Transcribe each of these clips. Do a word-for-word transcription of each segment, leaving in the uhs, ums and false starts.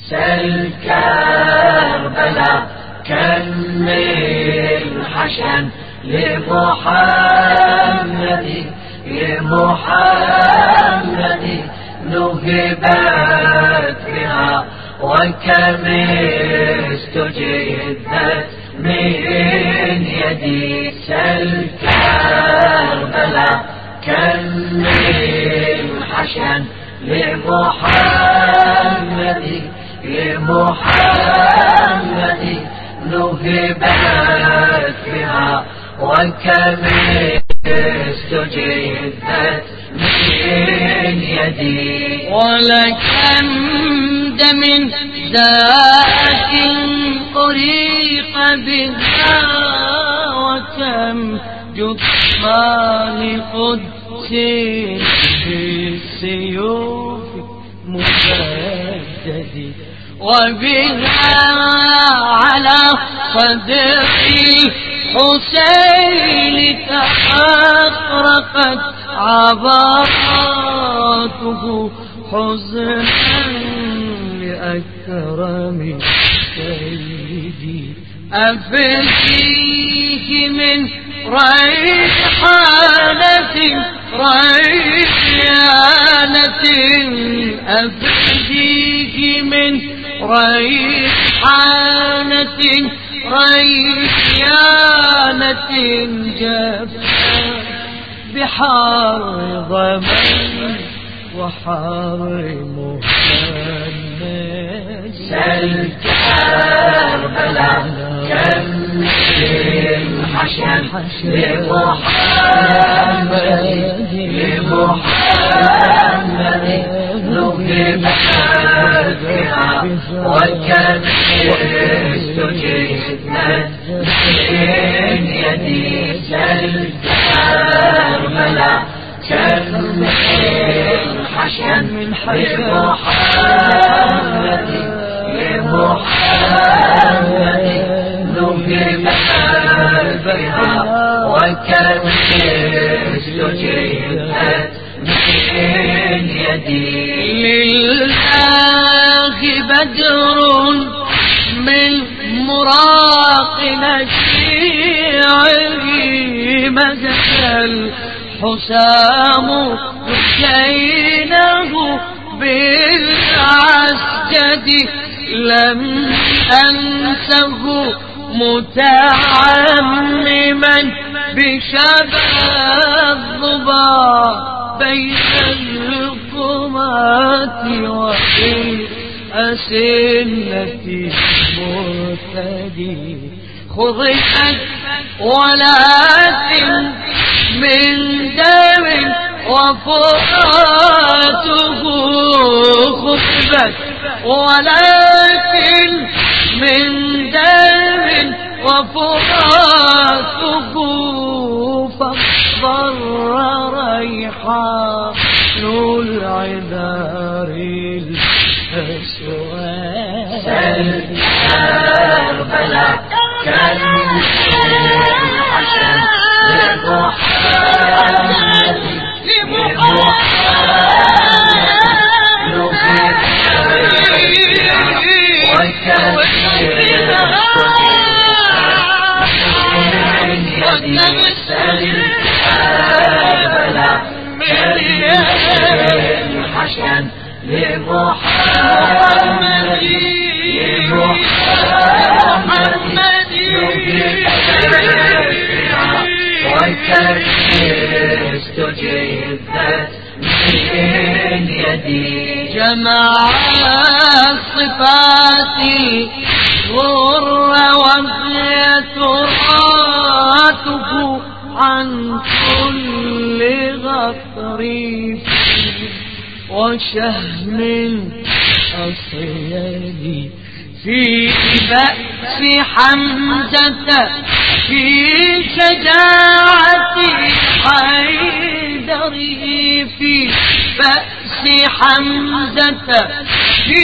سل كربلاء كم الحشن لمحمد لمحمد نهبت بها وكم استجدت من يدي سل كربلاء كم الحشن لمحمد لمحمد نهبت بها وكم استجدت من يدي ولكم دم ذات أريق بها وكم جثمان قدس بالسيوف مجدد وبها على صدر الحسين تحقرقت عباراته حزنا لأكرم سيدي أفديه من ريحانة ريحانة أفديه من ريحانة ريحانة جفا بحار ضمن وحار مهند سل كربلاء كم الحشن لمحمد لمحمد نهبت بها وكم استجدت من يدي سل كربلاء كم الحشن لمحمد لمحمد نهبت بها وكم استجدت من يدي لله بدر من مراق نشيعه مزج الحسام حسينه بالعسجد لم أنسه متعمما بشبه الضباء بين القمات وبالأسنة مرتدي خضعت ولكن من دم وفراته خطبت ولكن من دم وفراته فاضطر ريحان العذار الأسود سل كربلاء كم الحشن لمحمد لمحمد وكم سل كربلاء الحشن لمحمد لمحمد وكم استجدت من يدي جمع الصفات غر وهي تراته عن كل غطريف وشهم أصيل في بأس حمزة في شجاعة حيدر في بأس حمزة في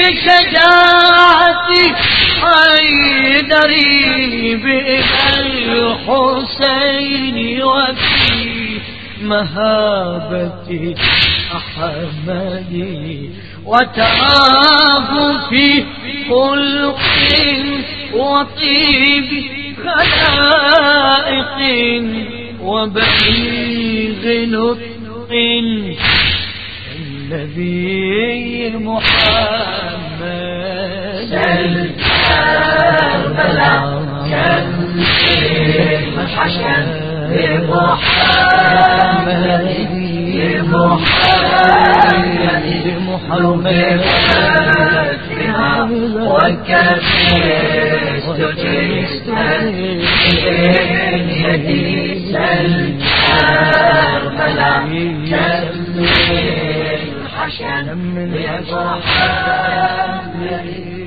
شجاعة حيدر بالحسين وفي مهابة أحمد وتراه في خلق وطيب خلائق وبليغ نطق النبي محمد كربلاء كالشيخ حسن بمحمد بمحمد بمحمد وكفيت جئت بيدي كربلاء كالشيخ حسن بمحمد